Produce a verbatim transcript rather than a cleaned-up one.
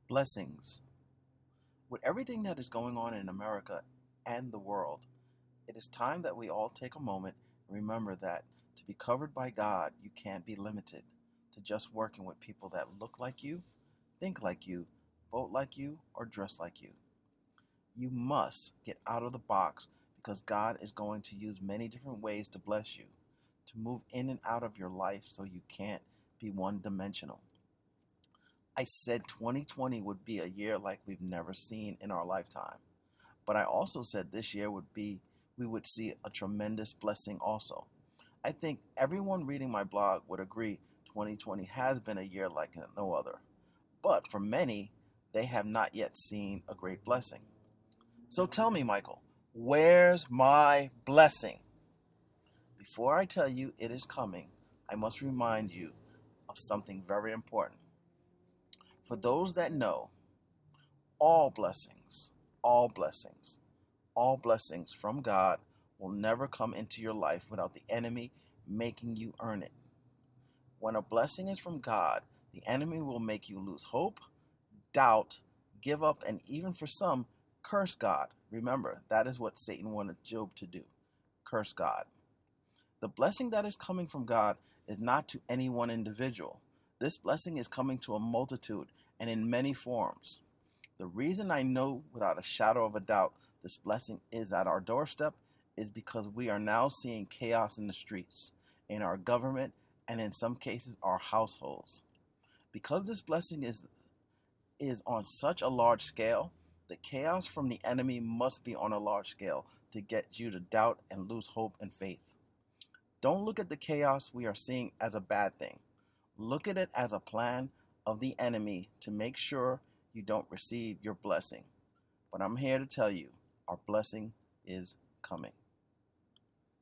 Blessings. With everything that is going on in America and the world, it is time that we all take a moment and remember that to be covered by God, you can't be limited to just working with people that look like you, think like you, vote like you, or dress like you. You must get out of the box because God is going to use many different ways to bless you, to move in and out of your life so you can't be one dimensional. I said twenty twenty would be a year like we've never seen in our lifetime. But I also said this year would be we would see a tremendous blessing also. I think everyone reading my blog would agree twenty twenty has been a year like no other. But for many, they have not yet seen a great blessing. So tell me, Michael, where's my blessing? Before I tell you it is coming, I must remind you of something very important. For those that know, all blessings, all blessings, all blessings from God will never come into your life without the enemy making you earn it. When a blessing is from God, the enemy will make you lose hope, doubt, give up, and even for some, curse God. Remember, that is what Satan wanted Job to do, curse God. The blessing that is coming from God is not to any one individual. This blessing is coming to a multitude and in many forms. The reason I know without a shadow of a doubt this blessing is at our doorstep is because we are now seeing chaos in the streets, in our government, and in some cases our households. Because this blessing is, is on such a large scale, the chaos from the enemy must be on a large scale to get you to doubt and lose hope and faith. Don't look at the chaos we are seeing as a bad thing. Look at it as a plan of the enemy to make sure you don't receive your blessing. But I'm here to tell you, our blessing is coming.